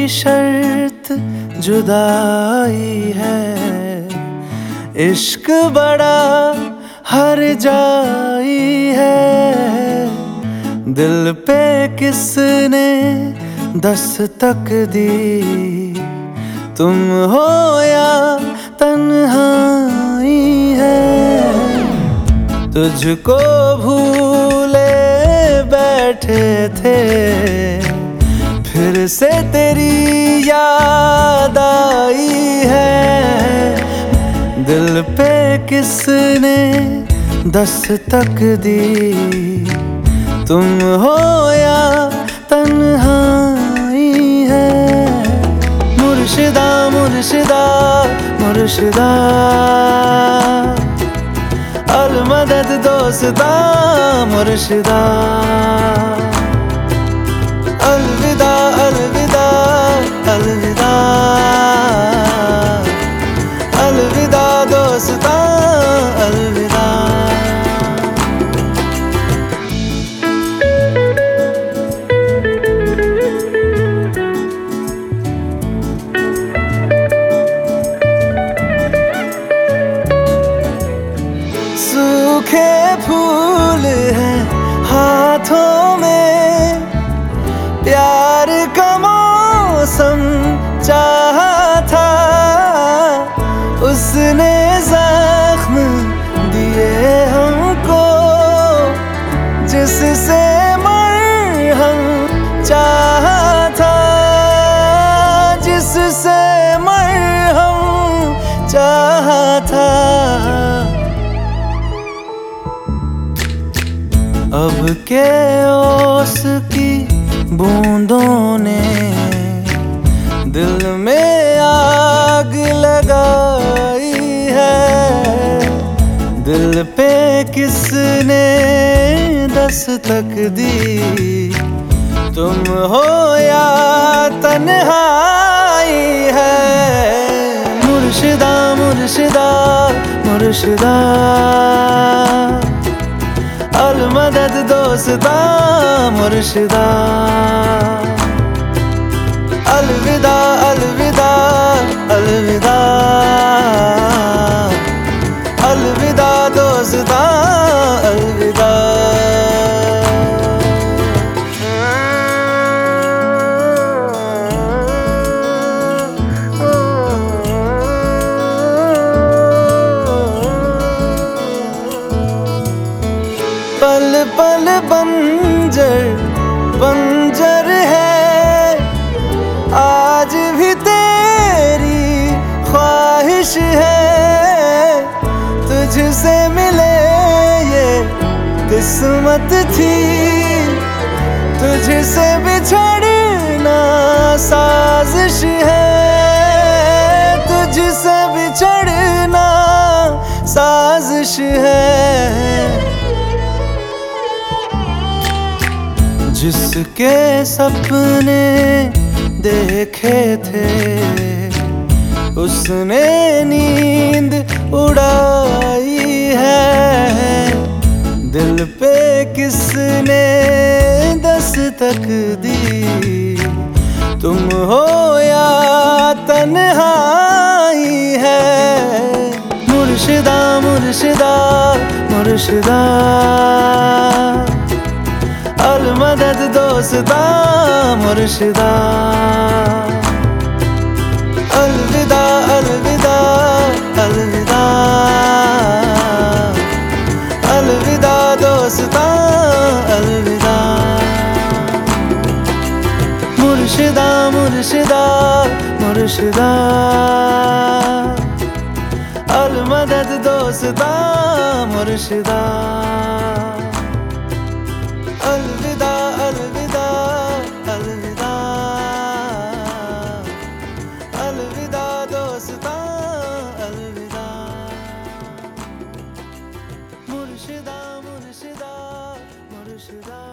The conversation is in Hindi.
शर्त जुदाई है, इश्क बड़ा हर जाई है। दिल पे किसने दस्तक दी, तुम हो या तन्हाई है। तुझको भूले बैठे थे, फिर से तेरी याद आई है। दिल पे किसने दस्तक दी, तुम हो या तन्हाई है। मुर्शिदा मुर्शिदा मुर्शिदा, अल मदद दोस्ता मुर्शिदा। अलविदा अलविदा अलविदा, अलविदा दोस्ता अलविदा। सूखे फूल हैं हाथों में, प्यार का मौसम चाहा था। उसने जख्म दिए हमको, जिससे मरहम चाहा था, जिससे मरहम चाहा था। अब के ओस की बूंदों ने दिल में आग लगाई है। दिल पे किसने दस्तक दी, तुम हो या तन्हाई है। मुर्शिदा मुर्शिदा मुर्शिदा, अल मदद दोस्ता मुर्शिदा। अलविदा अलविदा अलविदा, अलविदा दोस्ता अलविदा। पल पल बंजर बंजर है, आज भी तेरी ख्वाहिश है। तुझसे मिले ये किस्मत थी, तुझसे बिछड़ना साजिश है। तुझसे बिछड़ना साजिश है। जिसके सपने देखे थे, उसने नींद उड़ाई है। दिल पे किसने दस्तक दी, तुम हो या तन्हाई है। मुर्शिदा मुर्शिदा मुर्शिदा, अल मदद दोस्ता मुर्शिदा। अलविदा अलविदा अलविदा, अलविदा दोस्ता अलविदा। मुर्शिदा मुर्शिदा मुर्शिदा, अल मदद दोस्ता मुर्शिदा। अलविदा अलविदा अलविदा, अलविदा दोस्ता अलविदा। मुर्शिदा मुर्शिदा मुर्शिदा।